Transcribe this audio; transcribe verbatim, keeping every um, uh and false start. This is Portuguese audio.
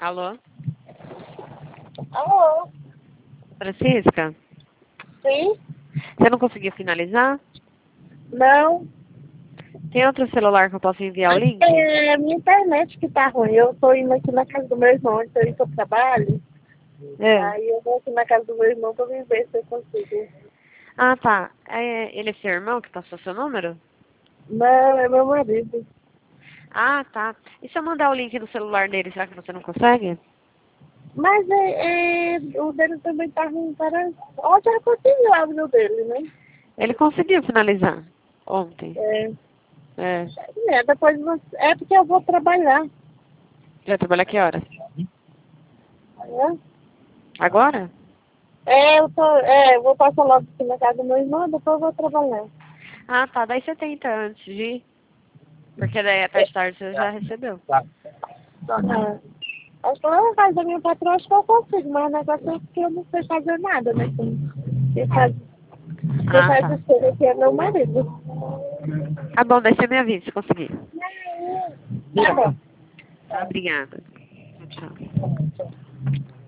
Alô? Alô? Francisca? Sim? Você não conseguiu finalizar? Não. Tem outro celular que eu posso enviar o link? É a minha internet que tá ruim. Eu tô indo aqui na casa do meu irmão, onde eu ir pro trabalho. É. Aí eu vou aqui na casa do meu irmão pra me ver se eu consigo. Ah, tá. É, ele é seu irmão que passou seu número? Não, é meu marido. Ah, tá. E se eu mandar o link do celular dele, será que você não consegue? Mas é, é, o dele também tá ruim. Para... Ontem eu consegui o áudio dele, né? Ele conseguiu finalizar ontem. É, É. é, depois você... é porque eu vou trabalhar. Já trabalha que horas? Né? Agora? É, eu tô, é, eu vou passar logo aqui na casa do meu irmão, depois eu vou trabalhar. Ah, tá. Daí você tenta antes de ir. Porque daí até de tarde você já recebeu. Ah, acho que lá na casa da minha patroa acho que eu consigo, mas o negócio é que eu não sei fazer nada, né? Quem faz, quem Ah, faz tá. as coisas aqui é meu marido. Tá bom, daí você me avisa se conseguir. Tá bom. Tá, obrigada. Tchau.